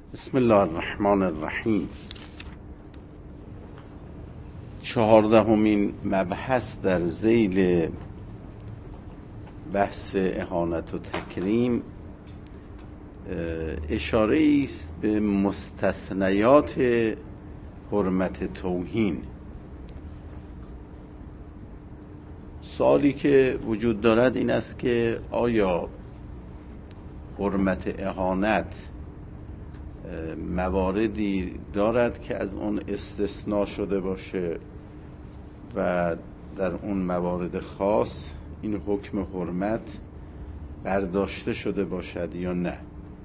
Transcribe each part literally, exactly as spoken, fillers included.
بسم الله الرحمن الرحیم. چهاردهمین مبحث در ذیل بحث اهانت و تکریم اشاره است به مستثنیات حرمت توهین. سوالی که وجود دارد این است که آیا حرمت اهانت مواردی دارد که از اون استثناء شده باشه و در اون موارد خاص این حکم حرمت برداشته شده باشد یا نه؟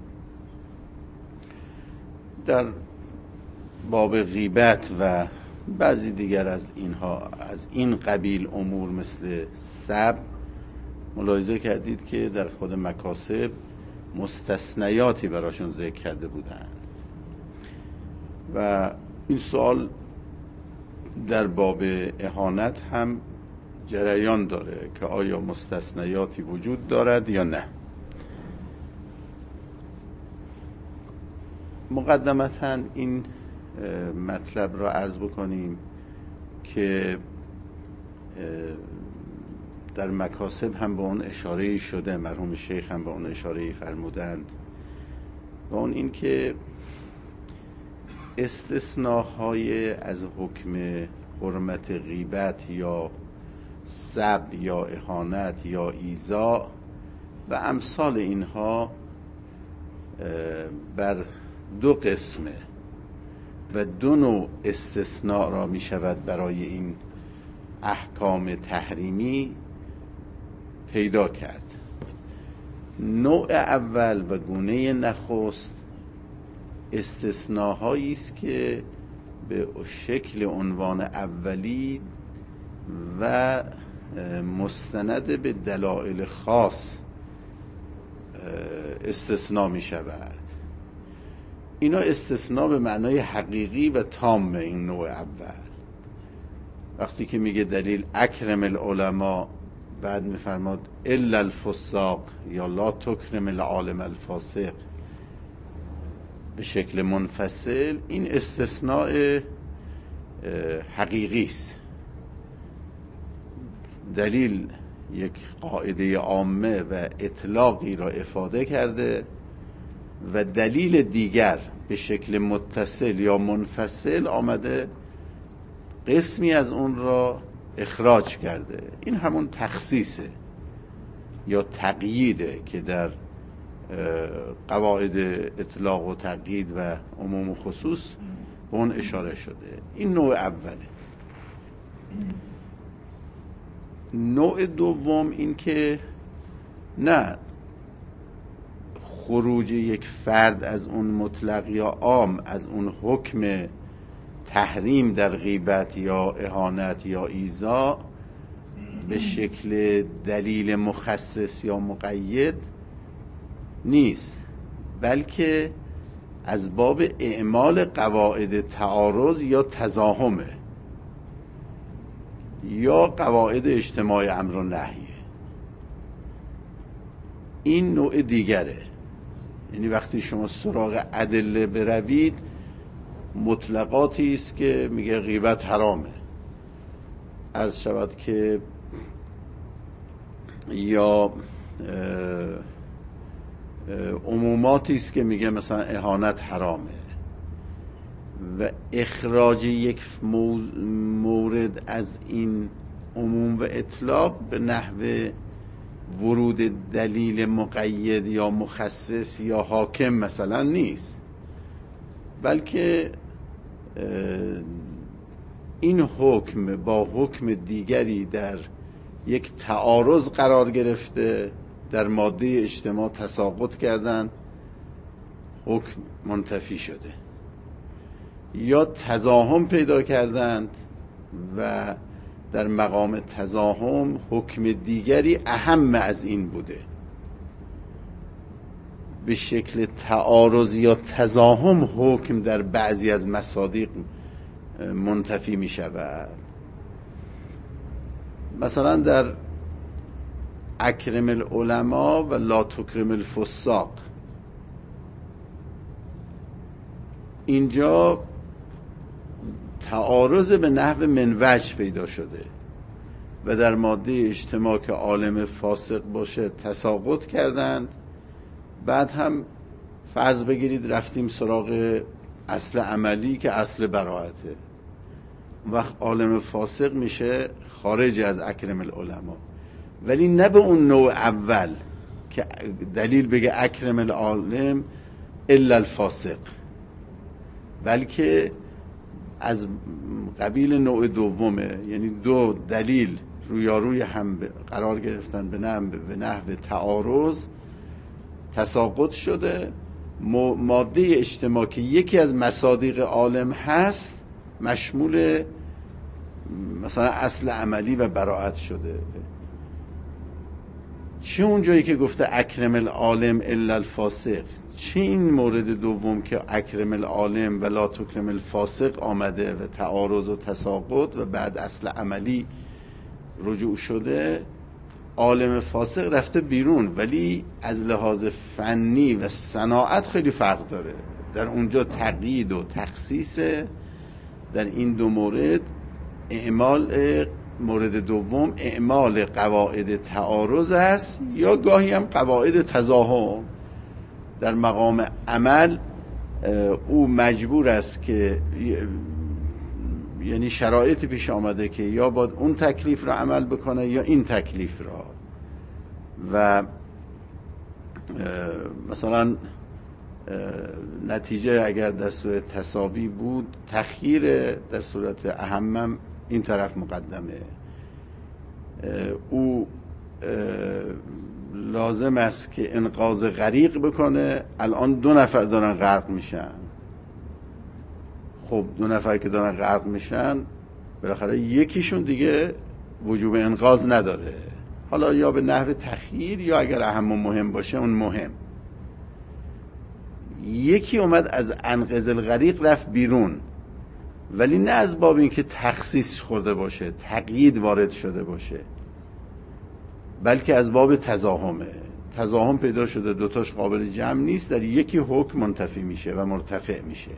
در باب غیبت و بعضی دیگر از اینها از این قبیل امور مثل سب ملاحظه کردید که در خود مکاسب مستثنیاتی براشون ذکر کرده بودند و این سوال در باب اهانت هم جریان داره که آیا مستثنیاتی وجود دارد یا نه. مقدمتاً این مطلب را عرض بکنیم که در مکاسب هم به اون اشاره شده، مرحوم شیخ هم به اون اشاره فرمودند و اون این که استثناهای از حکم حرمت غیبت یا سب یا اهانت یا ایذا و امثال اینها بر دو قسمه و دو نوع استثناء را می شود برای این احکام تحریمی پیدا کرد. نوع اول و گونه نخست استثناهایی است که به شکل عنوان اولی و مستند به دلایل خاص استثناء می شود. اینا استثناء به معنای حقیقی و تام این نوع اول. وقتی که میگه دلیل اکرم العلماء، بعد میفرماد الا الفساق یا لا تکرم العالم الفاسق به شکل منفصل، این استثناء حقیقی است. دلیل یک قاعده عامه و اطلاقی را افاده کرده و دلیل دیگر به شکل متصل یا منفصل آمده قسمی از اون را اخراج کرده. این همون تخصیصه یا تقییده که در قواعد اطلاق و تقیید و عموم و خصوص به اون اشاره شده. این نوع اوله. نوع دوم این که نه، خروج یک فرد از اون مطلق یا عام از اون حکم تحریم در غیبت یا اهانت یا ایذا به شکل دلیل مخصص یا مقید نیست، بلکه از باب اعمال قواعد تعارض یا تزاحمه یا قواعد اجتماع امر و نهیه. این نوع دیگره. یعنی وقتی شما سراغ ادله بروید، مطلقاتی است که میگه غیبت حرامه، عرض شود که یا عموماتی است که میگه مثلا اهانت حرامه و اخراج یک مورد از این عموم و اطلاق به نحو ورود دلیل مقید یا مخصص یا حاکم مثلا نیست، بلکه این حکم با حکم دیگری در یک تعارض قرار گرفته، در ماده اجتماع تساقط کردن، حکم منتفی شده یا تزاحم پیدا کردند و در مقام تزاحم حکم دیگری اهم از این بوده، به شکل تعارض یا تزاحم حکم در بعضی از مصادیق منتفی می شود. مثلا در اکرم العلماء و لا تکرم الفساق اینجا تعارض به نحو منوج پیدا شده و در ماده اجتماع که عالم فاسق باشه تساقط کردند. بعد هم فرض بگیرید رفتیم سراغ اصل عملی که اصل براءته، وقت عالم فاسق میشه خارج از اکرم العلماء، ولی نه به اون نوع اول که دلیل بگه اکرم العالم الا الفاسق، بلکه از قبیل نوع دومه، یعنی دو دلیل رویاروی هم قرار گرفتن به نحو به نحو تعارض، تساقط شده. ماده اجتماع که یکی از مصادیق عالم هست مشمول مثلا اصل عملی و براءت شده. چه اونجایی که گفته اکرم العالم الا الفاسق، چه این مورد دوم که اکرم العالم و لا تکرم الفاسق آمده و تعارض و تساقط و بعد اصل عملی رجوع شده، عالم فاسق رفته بیرون، ولی از لحاظ فنی و صناعت خیلی فرق داره. در اونجا تقیید و تخصیص، در این دو مورد اعمال مورد دوم اعمال قواعد تعارض است یا گاهی هم قواعد تضاهم. در مقام عمل او مجبور است که یعنی شرایط پیش آمده که یا باید اون تکلیف را عمل بکنه یا این تکلیف را، و مثلا نتیجه اگر در صورت تساوی بود تخییر در صورت اهمم این طرف مقدمه. او لازم است که انقاذ غریق بکنه، الان دو نفر دارن غرق میشن. خب دو نفر که دارن غرق میشن بالاخره یکیشون دیگه وجوب انقاذ نداره، حالا یا به نحو تخییر یا اگر اهم و مهم باشه اون مهم. یکی اومد از انقاذ الغریق رفت بیرون، ولی نه از باب این که تخصیص خورده باشه، تقیید وارد شده باشه، بلکه از باب تضاهمه. تضاهم پیدا شده، دوتاش قابل جمع نیست، در یکی حکم منتفی میشه و مرتفع میشه.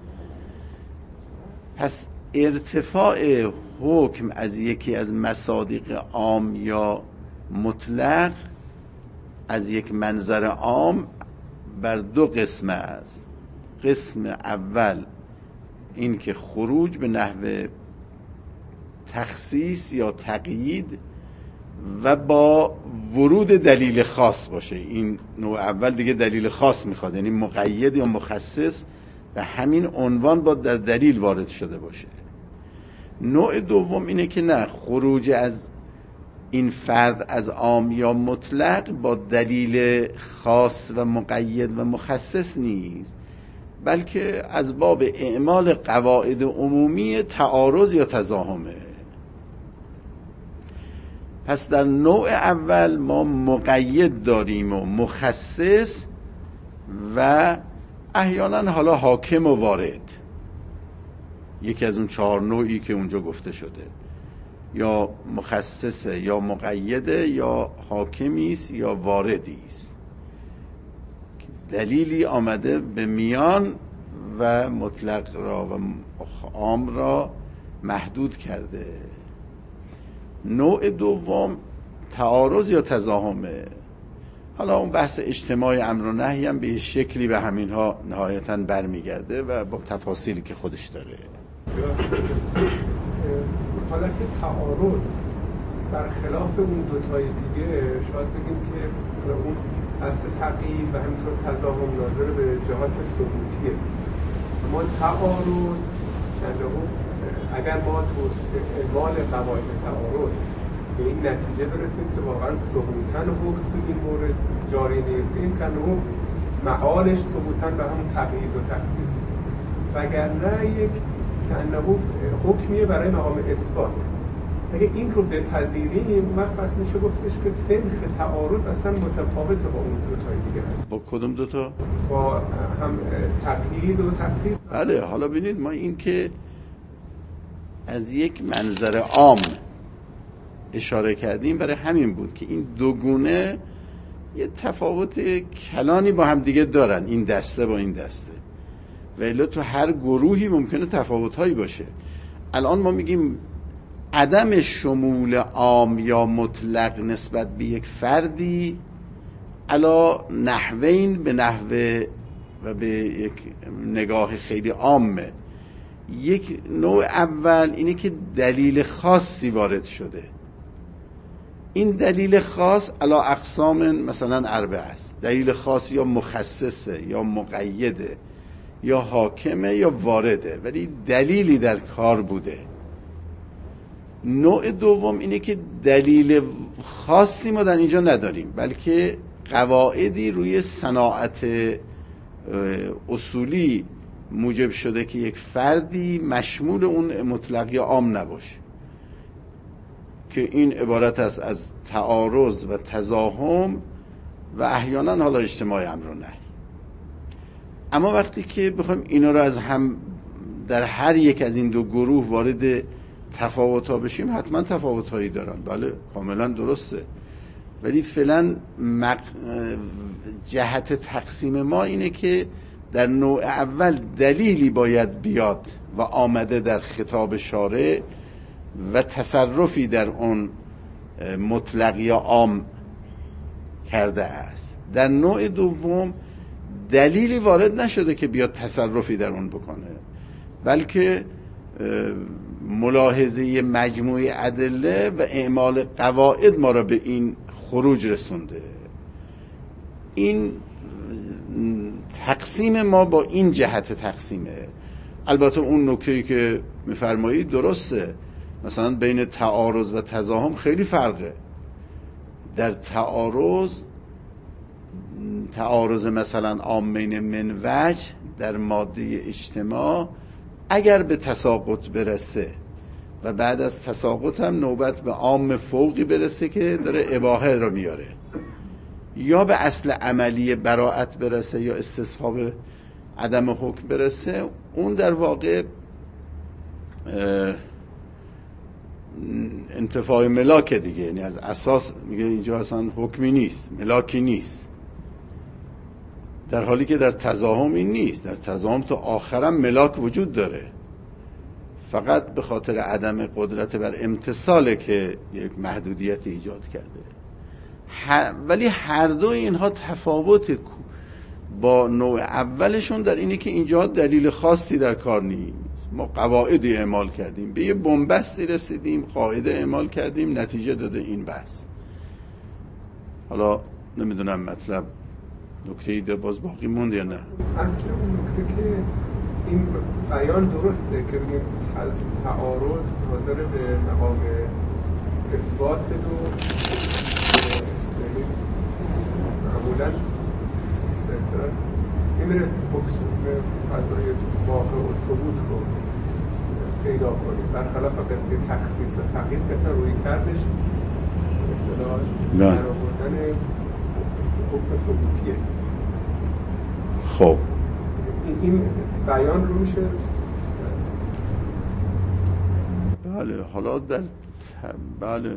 پس ارتفاع حکم از یکی از مصادیق عام یا مطلق از یک منظر عام بر دو قسم است. قسم اول این که خروج به نحو تخصیص یا تقیید و با ورود دلیل خاص باشه. این نوع اول دیگه دلیل خاص میخواد، یعنی مقید یا مخصص و همین عنوان با در دلیل وارد شده باشه. نوع دوم اینه که نه، خروج از این فرد از عام یا مطلق با دلیل خاص و مقید و مخصص نیست، بلکه از باب اعمال قواعد عمومی تعارض یا تضاهمه. پس در نوع اول ما مقید داریم و مخصص و احیانا حالا حاکم و وارد، یکی از اون چهار نوعی که اونجا گفته شده، یا مخصصه یا مقیده یا حاکمی است یا واردی است، دلیلی آمده به میان و مطلق را و عام را محدود کرده. نوع دوم تعارض یا تضاهمه. حالا اون بحث اجتماع امر و نهی هم به شکلی به همینها نهایتاً برمیگرده و با تفاصیلی که خودش داره. حالا که تعارض برخلاف اون دوتای دیگه، شاید بگیم که اون اصل تقیید و همینطور تضاهم ناظر به جهات ثبوتیه. اما تعارض اگر ما تو اعمال قواعد تعارض به این نتیجه برسیم که واقعا ثبوتاً حکم تو این مورد جاری نیست، این کنه معالش ثبوتاً به همون تقیید و تخصیص، وگرنه یک کنه حکمیه برای مقام اثبات. اگه این رو بپذیریم وقت پس میشه گفتش که سنخ تعارض اصلا متفاوته با اون دوتای دیگه هست. با کدوم دوتا؟ با هم تقیید و تخصیص. بله، حالا ببینید ما این که از یک منظر عام اشاره کردیم برای همین بود که این دو گونه یه تفاوت کلانی با هم دیگه دارن، این دسته با این دسته، ولی تو هر گروهی ممکنه تفاوت‌هایی باشه. الان ما میگیم عدم شمول عام یا مطلق نسبت به یک فردی علا نحوین به نحوه و به یک نگاه خیلی عامه. یک نوع اول اینه که دلیل خاصی وارد شده. این دلیل خاص علا اقسام مثلا اربعه است. دلیل خاص یا مخصصه یا مقیده یا حاکمه یا وارده، ولی دلیلی در کار بوده. نوع دوم اینه که دلیل خاصی ما در اینجا نداریم، بلکه قواعدی روی صناعت اصولی موجب شده که یک فردی مشمول اون مطلق یا عام نباشه، که این عبارت است از تعارض و تزاحم و احیانا حالا اجتماع امر و نهی. اما وقتی که بخوایم اینا رو از هم در هر یک از این دو گروه وارد تفاوت‌ها بشیم، حتما تفاوت‌هایی دارن، بله کاملا درسته، ولی فعلا مق... جهت تقسیم ما اینه که در نوع اول دلیلی باید بیاد و آمده در خطاب شارع و تصرفی در اون مطلق یا عام کرده است. در نوع دوم دلیلی وارد نشده که بیاد تصرفی در اون بکنه، بلکه ملاحظه مجموعه ادله و اعمال قواعد ما را به این خروج رسونده. این تقسیم ما با این جهت تقسیمه. البته اون نکته‌ای که می‌فرمایید درسته، مثلا بین تعارض و تزاحم خیلی فرقه. در تعارض تعارض مثلا عامین من وجه در ماده اجتماع اگر به تساقط برسه و بعد از تساقط هم نوبت به عام فوقی برسه که داره اباحه رو میاره، یا به اصل عملی براءت برسه یا استصحاب عدم حکم برسه، اون در واقع انتفاع ملاک دیگه، یعنی از اساس میگه اینجا اصلا حکمی نیست، ملاکی نیست، در حالی که در تزاحم این نیست. در تزاحم تا آخرم ملاک وجود داره، فقط به خاطر عدم قدرت بر امتثاله که یک محدودیت ایجاد کرده. هر ولی هر دو اینها تفاوت با نوع اولشون در اینه که اینجا دلیل خاصی در کار نیست. ما قواعدی اعمال کردیم، به یه بنبستی رسیدیم، قاعده اعمال کردیم، نتیجه داده این بحث. حالا نمیدونم مطلب نکته ایده باز باقی موند یا نه. اصل اون نکته که این بیان درسته که بگیم تعارض حاضر به مقام اثبات و معمولا به اصطلاح نمیره فضای واقع و ثبوت رو پیدا کنید، برخلاف قصه تخصیص و تقیید مثلا روی کردش به اصطلاح در آوردن حکم ثبوتیه. خب این بیان رو میشه بله حالا در بله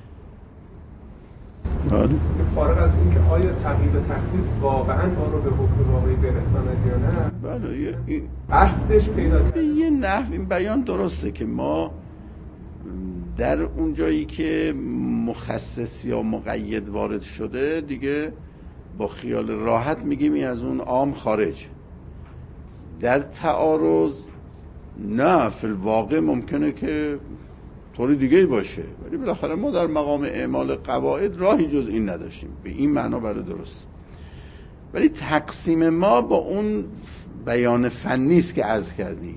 بله فارغ از این که آیا تقیید و تخصیص واقعا ما رو به حکم واقعی برساند یا نه، بله این قصدش پیدا به یه نحو این بیان درسته که ما در اون جایی که مخصص یا مقید وارد شده دیگه با خیال راحت میگیم این از اون عام خارج. در تعارض نه، فی الواقع ممکنه که طوری دیگه باشه، ولی بالاخره ما در مقام اعمال قواعد راهی جز این نداشتیم. به این معنا بله درست، ولی تقسیم ما با اون بیان فنی است که عرض کردیم.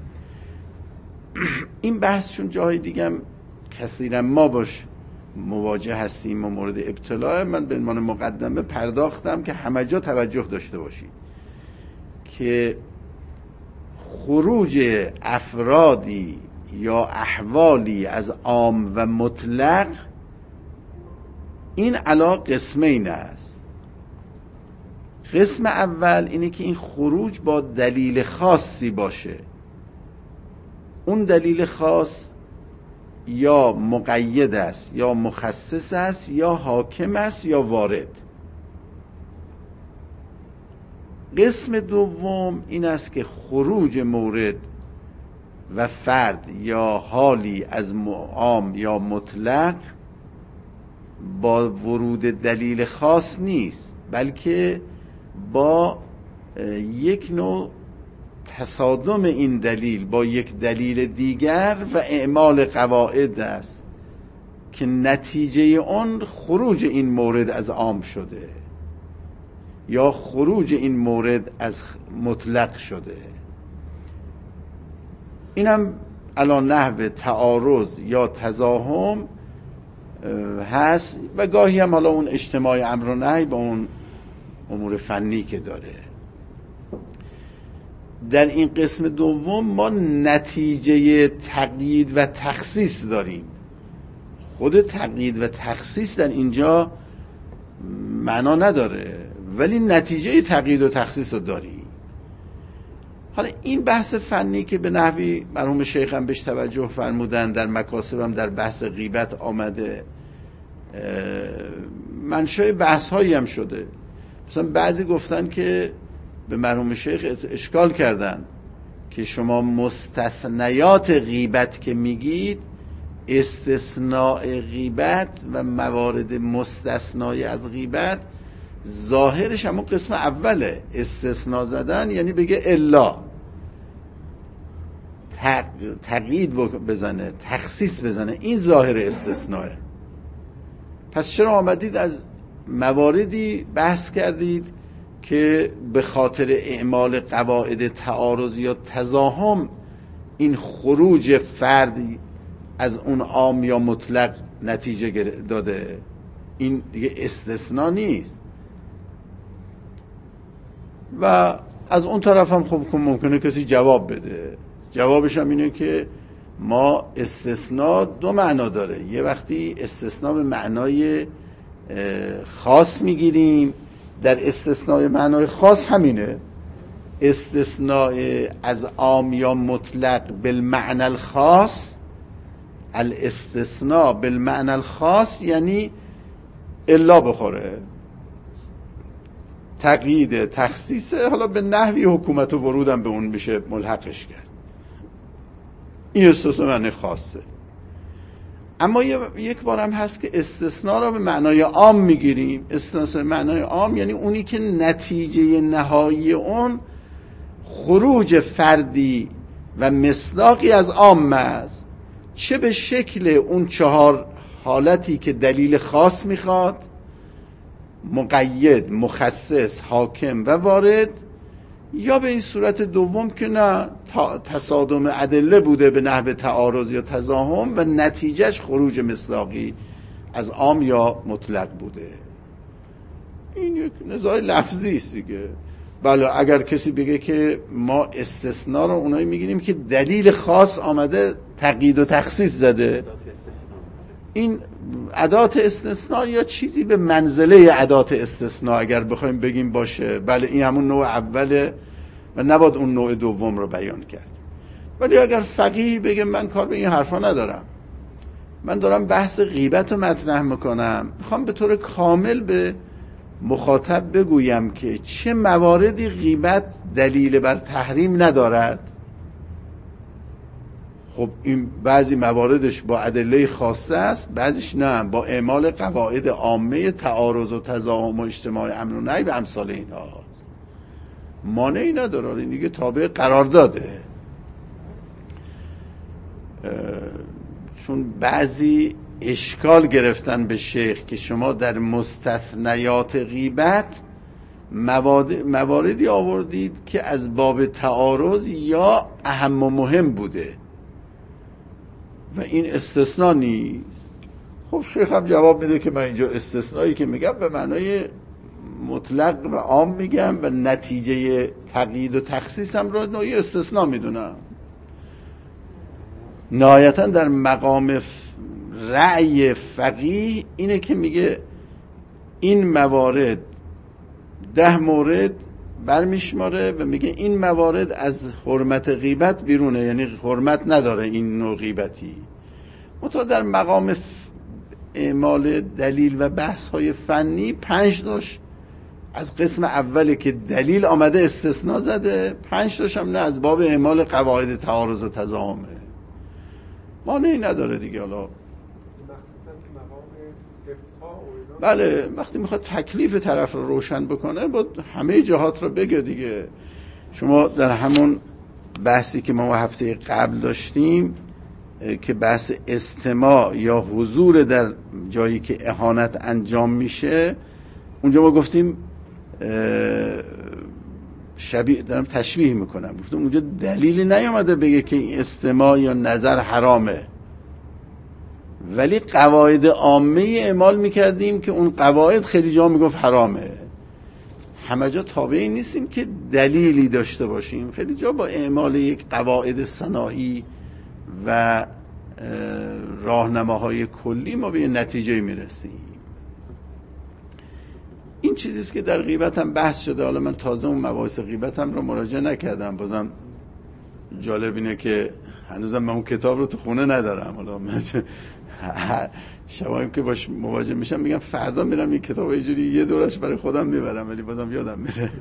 این بحث چون جای دیگه هم کثیرا ما باش مواجه هستیم و مورد ابتلاء، من به عنوان مقدمه پرداختم که همه جا توجه داشته باشید که خروج افرادی یا احوالی از عام و مطلق این علا قسمین است. قسم اول اینه که این خروج با دلیل خاصی باشه، اون دلیل خاص یا مقید است یا مخصص است یا حاکم است یا وارد. قسم دوم این است که خروج مورد و فرد یا حالی از عام یا مطلق با ورود دلیل خاص نیست، بلکه با یک نوع تصادم این دلیل با یک دلیل دیگر و اعمال قواعد است که نتیجه اون خروج این مورد از عام شده یا خروج این مورد از مطلق شده. اینم علی نحو تعارض یا تزاحم هست و گاهی هم حالا اون اجتماع امر و نهی با اون امور فنی که داره. در این قسم دوم ما نتیجه تقیید و تخصیص داریم. خود تقیید و تخصیص در اینجا معنا نداره، ولی نتیجه تقیید و تخصیص رو داریم. حالا این بحث فنی که به نحوی مرحوم شیخ هم بهش توجه فرمودن، در مکاسب هم در بحث غیبت آمده، منشأ بحث هایی هم شده. مثلا بعضی گفتن که به مرحوم شیخ اشکال کردن که شما مستثنیات غیبت که میگید، استثناء غیبت و موارد مستثنای از غیبت ظاهرش همون قسم اوله، استثناء زدن یعنی بگه الا، تقیید بزنه، تخصیص بزنه، این ظاهر استثناء. پس چرا آمدید از مواردی بحث کردید که به خاطر اعمال قواعد تعارض یا تزاحم این خروج فردی از اون عام یا مطلق نتیجه داده؟ این دیگه استثناء نیست. و از اون طرف هم خب ممکنه کسی جواب بده. جوابش هم اینه که ما استثناء دو معنا داره. یه وقتی استثناء به معنای خاص میگیریم، در استثناء معنای خاص همینه، استثناء از عام یا مطلق بالمعنى الخاص. الاستثناء بالمعنى الخاص یعنی الا بخوره، تقیید تخصیصه، حالا به نحوی حکومت و ورودم به اون میشه ملحقش کرد. این استثناء معنی خاصه. اما یک بار هم هست که استثناء را به معنای عام میگیریم. استثناء معنای عام یعنی اونی که نتیجه نهایی اون خروج فردی و مصداقی از عام است، چه به شکل اون چهار حالتی که دلیل خاص میخواد، مقید، مخصص، حاکم و وارد، یا به این صورت دوم که نه، تصادم ادله بوده به نحو تعارض یا تزاحم و نتیجهش خروج مصداقی از عام یا مطلق بوده. این یک نزاع لفظی است دیگه. بله اگر کسی بگه که ما استثناء رو اونایی میگیریم که دلیل خاص آمده تقیید و تخصیص زده، این ادات استثناء یا چیزی به منزله ادات استثناء اگر بخوایم بگیم باشه، بله این همون نوع اوله و نباید اون نوع دوم رو بیان کرد. ولی اگر فقیه بگه من کار به این حرفا ندارم، من دارم بحث غیبت رو مطرح میکنم، میخوام به طور کامل به مخاطب بگویم که چه مواردی غیبت دلیل بر تحریم ندارد، خب این بعضی مواردش با ادله خاصه است، بعضیش نه، با اعمال قواعد عامه تعارض و تزاحم و اجتماع امر و نهی و امثال اینها هست. مانعی نداره، این دیگه تابع قرار داده. چون بعضی اشکال گرفتن به شیخ که شما در مستثنیات غیبت مواد مواردی آوردید که از باب تعارض یا اهم و مهم بوده و این استثناء نیست. خب شیخ هم جواب میده که من اینجا استثنایی که میگم به معنای مطلق و عام میگم و نتیجه تقیید و تخصیص هم رو نوعی استثناء میدونم. نهایتا در مقام رأی فقیه اینه که میگه این موارد ده مورد برمیشماره و میگه این موارد از حرمت غیبت بیرونه، یعنی حرمت نداره این نوع غیبتی. منتها در مقام اعمال دلیل و بحث های فنی پنج نوش از قسم اولی که دلیل آمده استثناء زده، پنج تاش هم نه از باب اعمال قواعد تعارض و تضاهمه. مانعی نداره دیگه. حالا بله وقتی میخواد تکلیف طرف رو روشن بکنه با همه جهات رو بگه دیگه. شما در همون بحثی که ما هفته قبل داشتیم که بحث استماع یا حضور در جایی که اهانت انجام میشه، اونجا ما گفتیم شبیه دارم تشبیه میکنم، گفتم اونجا دلیلی نیامده بگه که این استماع یا نظر حرامه، ولی قواعد عامه اعمال میکردیم که اون قواعد خیلی جا میگفت حرامه. همه جا تابعی نیستیم که دلیلی داشته باشیم، خیلی جا با اعمال یک قواعد صناعی و راهنماهای کلی ما به نتیجه میرسیم. این چیزیست که در غیبت هم بحث شده. حالا من تازه اون مباحث غیبت هم رو مراجعه نکردم. بازم جالب اینه که هنوزم من اون کتاب رو تو خونه ندارم. حالا من شبایم که باش مواجه میشم میگم فردا میرم این کتاب یه جوری یه دورش برای خودم میبرم، ولی بازم یادم میره.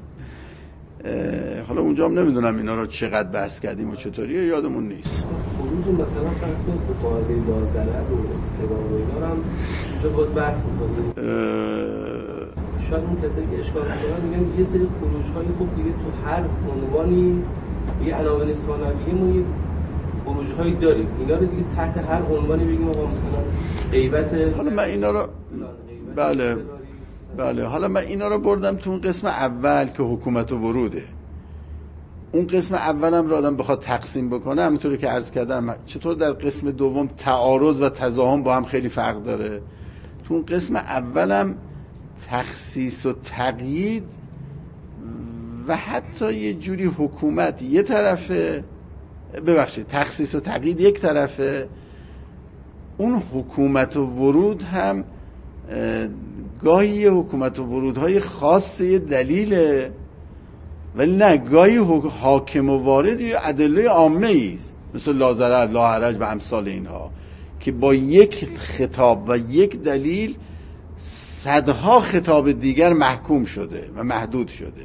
حالا اونجا هم نمیدونم اینا رو چقدر بحث کردیم و چطوریه، یادمون نیست. خروج مثلا فرض کنید به قاعده لازرع و استوا و اینا رو هم اونجا باز بحث می‌کنیم. شاید اون کسایی که اشکال می‌کنن میگن یه سری خروج‌های خوب دیگه تو هر عنوانی یه عناوین ثانویه ما یه خروج‌هایی داریم، اینا رو دیگه تحت هر عنوانی بگیم آقا مثلا غیبت. حالا من اینا رو بله بله حالا من اینا رو بردم تو اون قسم اول که حکومت و وروده. اون قسم اولم رو آدم بخواد تقسیم بکنه، همونطوری که عرض کردم چطور در قسم دوم تعارض و تضاهم با هم خیلی فرق داره، تو اون قسم اولم تخصیص و تقیید و حتی یه جوری حکومت یه طرفه، ببخشید تخصیص و تقیید یک طرفه، اون حکومت و ورود هم گاهی حکومت و ورودهای خاص یه دلیله، ولی نه گاهی حاکم و وارد یه ادله عامه ایست، مثل لا ضرر لا حرج و امثال اینها که با یک خطاب و یک دلیل صدها خطاب دیگر محکوم شده و محدود شده.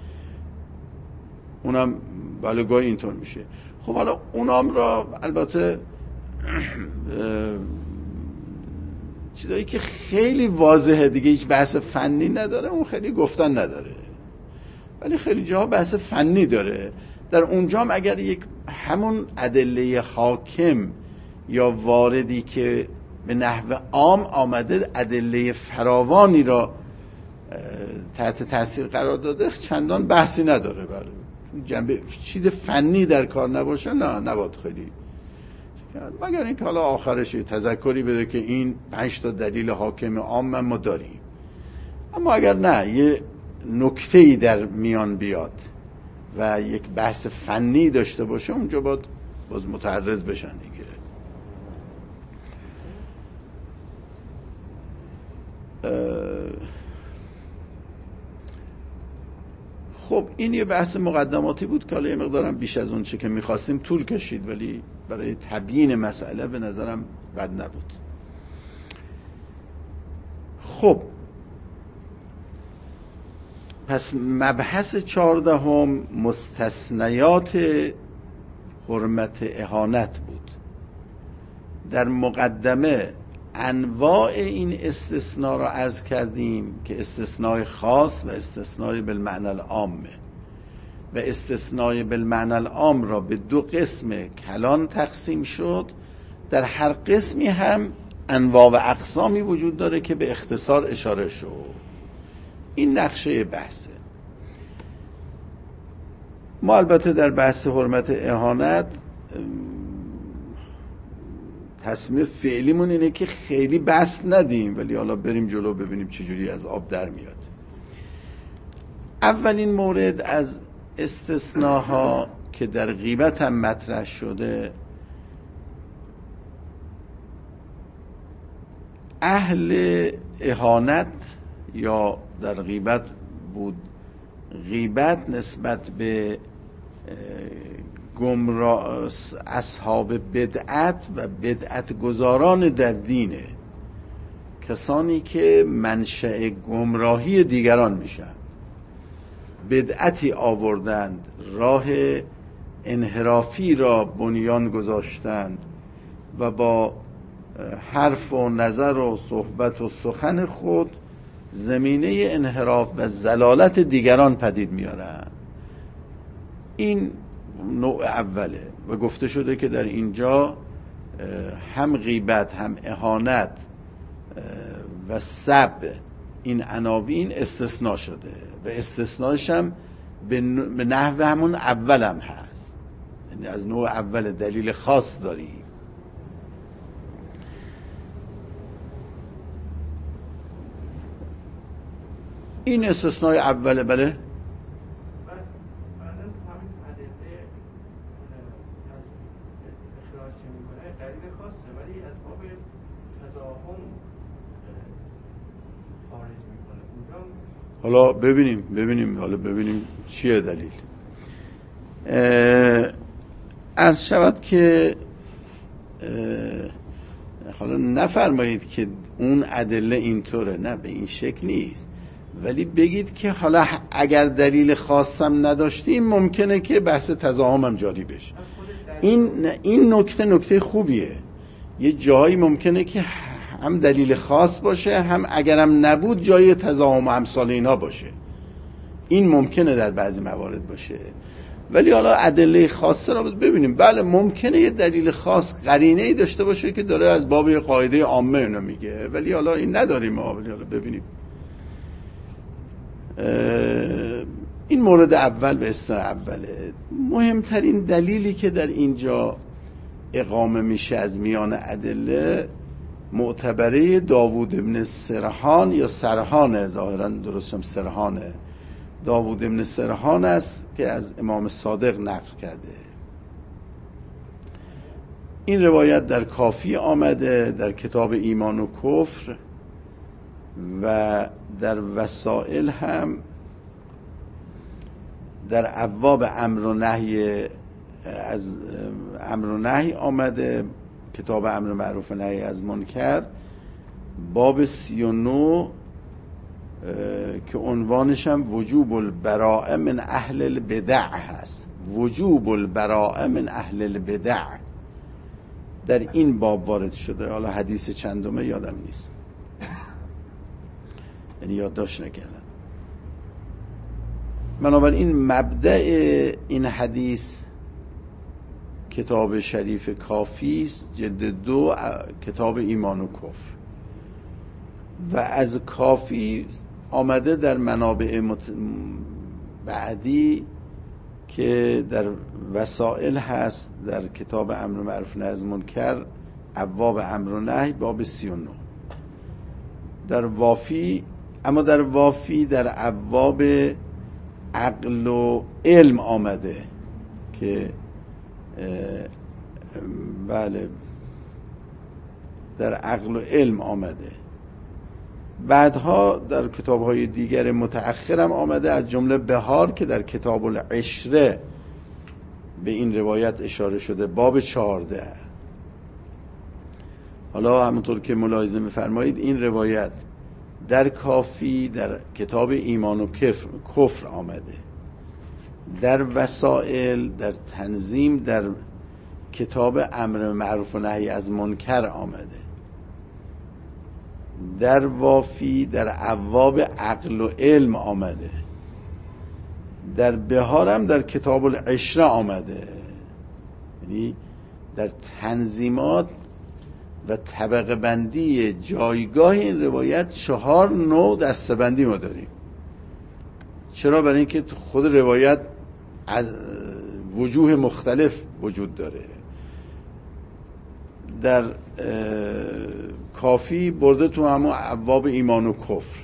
اونم بله گاهی اینطور میشه. خب حالا اونام را البته چیزایی که خیلی واضحه دیگه هیچ بحث فنی نداره، اون خیلی گفتن نداره، ولی خیلی جاها بحث فنی داره. در اونجام اگر یک همون ادله حاکم یا واردی که به نحو عام آمده ادله فراوانی را تحت تاثیر قرار داده، چندان بحثی نداره. بله جنبه چیز فنی در کار نباشه نه نباید خیلی، مگر اینکه حالا آخرش تذکری بده که این پنج تا دلیل حاکم عام ما داریم. اما اگر نه یه نکته‌ای در میان بیاد و یک بحث فنی داشته باشه، اونجا باید باز متعرض بشن دیگه. خب این یه بحث مقدماتی بود که حالا یه مقدارم بیش از اون چه که میخواستیم طول کشید، ولی برای تبیین مسئله به نظرم بد نبود. خب پس مبحث چهاردهم مستثنیات حرمت اهانت بود. در مقدمه انواع این استثناء را عرض کردیم که استثناء خاص و استثناء بالمعنى العامه، و استثناء بالمعنى العام را به دو قسم کلان تقسیم شد. در هر قسمی هم انواع و اقسامی وجود داره که به اختصار اشاره شد. این نقشه بحثه. ما البته در بحث حرمت اهانت تصمیم فعلیمون اینه که خیلی بحث ندیم، ولی حالا بریم جلو ببینیم چجوری از آب در میاد. اولین مورد از استثناها که در غیبت هم مطرح شده، اهل اهانت یا در غیبت بود، غیبت نسبت به گمراه اصحاب بدعت و بدعت گذاران در دینه کسانی که منشأ گمراهی دیگران میشن، بدعتی آوردند، راه انحرافی را بنیان گذاشتند و با حرف و نظر و صحبت و سخن خود زمینه انحراف و ضلالت دیگران پدید میارن. این نوع اوله و گفته شده که در اینجا هم غیبت هم اهانت و سب این عناوین استثناء شده و استثناءش هم به نحو همون اول هم هست، یعنی از نوع اول دلیل خاص داریم. این استثناء اوله. بله حالا ببینیم ببینیم حالا ببینیم چیه دلیل. عرض شود که حالا نفرمایید که اون ادله اینطوره، نه به این شکل نیست، ولی بگید که حالا اگر دلیل خاصم نداشتیم ممکنه که بحث تضاهم هم جاری بشه. این این نکته نکته خوبیه. یه جایی ممکنه که هم دلیل خاص باشه، هم اگرم نبود جای تضاهم و امثال اینا باشه. این ممکنه در بعضی موارد باشه، ولی حالا ادله خاصه را ببینیم. بله ممکنه یه دلیل خاص قرینه‌ای داشته باشه که داره از باب قاعده عامه اینو میگه، ولی حالا این نداریم. ولی حالا ببینیم. این مورد اول به استثناء اوله. مهمترین دلیلی که در اینجا اقامه میشه از میان ادله معتبره داوود ابن سرحان یا سرحانه، ظاهرا درستم سرحانه، داوود ابن سرحان است که از امام صادق نقل کرده. این روایت در کافی آمده، در کتاب ایمان و کفر و در وسائل هم، در ابواب امر و نهی از امر و نهی آمده، کتاب امر معروف و نهی از منکر باب سی و نو که عنوانش هم وجوب البراءه من اهل البدع هست. وجوب البراءه من اهل البدع در این باب وارد شده. حالا حدیث چندمه یادم نیست، یعنی یادداشت نکردم. بنابراین مبدأ این حدیث کتاب شریف کافی است، جلد دو، کتاب ایمان و کفر. و از کافی آمده در منابع مت... بعدی که در وسائل هست، در کتاب امر معروف نهی از منکر ابواب امر و نهی باب سی و نو، در وافی، اما در وافی در ابواب عقل و علم آمده که بله در عقل و علم آمده. بعدها در کتاب‌های دیگر متأخر هم آمده، از جمله بهار که در کتاب العشره به این روایت اشاره شده، باب چهارده. حالا همونطور که ملاحظه می‌فرمایید این روایت در کافی در کتاب ایمان و کفر, کفر آمده، در وسائل، در تنظیم، در کتاب امر معروف و نهی از منکر آمده، در وافی در ابواب عقل و علم آمده، در بهارم در کتاب العشره آمده. یعنی در تنظیمات و طبقه بندی جایگاه این روایت چهار نوع دسته بندی ما داریم. چرا؟ برای اینکه خود روایت از وجوه مختلف وجود داره. در کافی برده تو همون ابواب ایمان و کفر،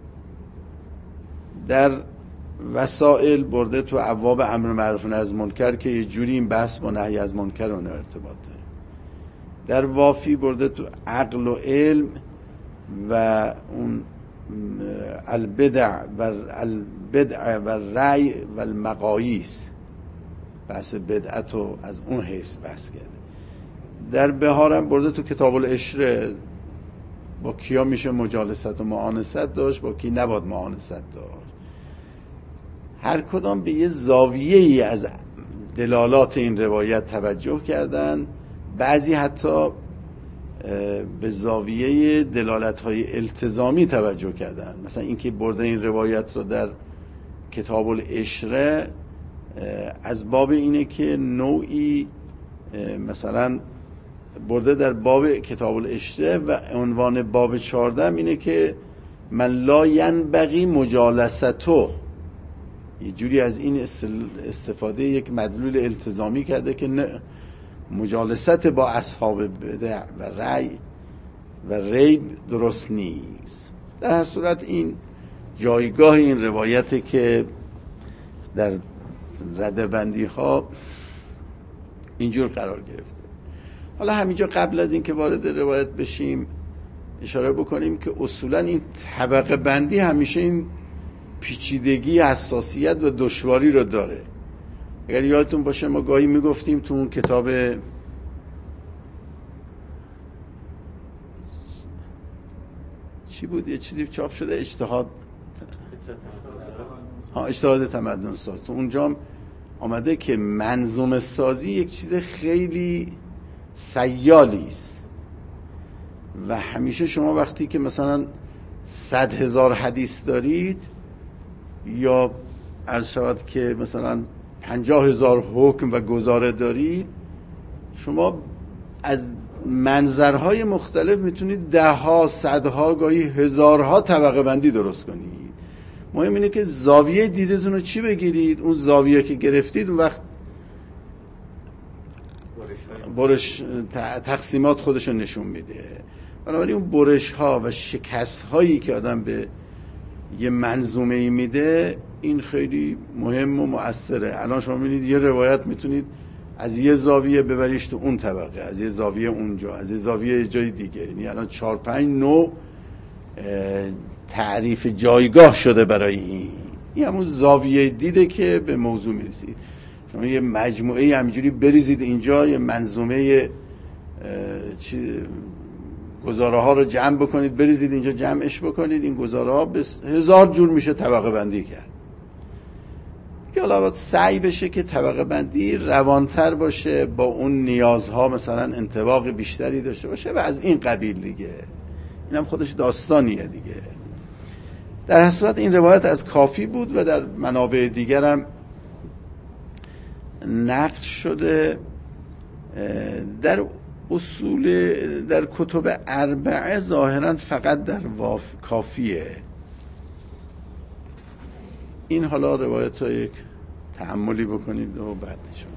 در وسائل برده تو ابواب امر معروف و نهی از منکر که یه جوری این بحث با نهی از منکر اون ارتباط داره. در وافی برده تو عقل و علم و اون البدع و البدع و رأی و المقاییس، بحث بدعت رو از اون حیث بحث کرده. در بهارم برده تو کتاب العشره با کیا میشه مجالست و معانست داشت، با کی نباید معانست داشت. هر کدام به یه زاویه ای از دلالات این روایت توجه کردن، بعضی حتی به زاویه دلالت‌های التزامی توجه کردن. مثلا اینکه برده این روایت رو در کتاب العشره از باب اینه که نوعی مثلا برده در باب کتاب العشره و عنوان باب چهارده اینه که من لا ینبغی مجالسته، یه جوری از این استفاده یک مدلول التزامی کرده که نه، مجالست با اصحاب بدع و رأی و ریب درست نیست. در هر صورت این جایگاه این روایته که در ردبندی ها اینجور قرار گرفته. حالا همینجا قبل از این که وارد روایت بشیم اشاره بکنیم که اصولا این طبقه بندی همیشه این پیچیدگی، حساسیت و دشواری رو داره. اگر یادتون باشه ما گاهی میگفتیم تو اون کتاب چی بود، یه چیزی چاپ شده، اجتهاد ها اجتهاد تمدن ساز، تو اونجا آمده که منظومه سازی یک چیز خیلی سیالی است و همیشه شما وقتی که مثلا صد هزار حدیث دارید یا عرض شود که مثلا پنجاه هزار حکم و گزاره دارید، شما از منظرهای مختلف میتونید ده ها، صدها، گاهی هزارها طبقه بندی درست کنید. مهم اینه که زاویه دیدتون رو چی بگیرید، اون زاویه که گرفتید اون وقت برش تقسیمات خودشو نشون میده. بنابراین اون برش ها و شکست هایی که آدم به یه منظومه ای میده این خیلی مهم و مؤثره. الان شما میبینید یه روایت میتونید از یه زاویه ببریش تو اون طبقه، از یه زاویه اونجا، از یه زاویه جای دیگه. یعنی الان چهار پنج نوع تعریف جایگاه شده برای این. این همون زاویه دیده که به موضوع میرسید. شما یه مجموعه همینجوری بریزید اینجا، یه منظومه گزاره ها رو جمع بکنید بریزید اینجا جمعش بکنید، این گزاره ها به هزار جور میشه طبقه بندی کرد. که حالا باید سعی بشه که طبقه بندی روانتر باشه، با اون نیازها مثلا انطباق بیشتری داشته باشه و از این قبیل دیگه. اینم خودش داستانیه دیگه. در هر صورت این روایت از کافی بود و در منابع دیگرم نقل شده. در اصول در کتب اربعه ظاهرا فقط در واف کافیه. این حالا روایت ها یک تأملی بکنید و بعدش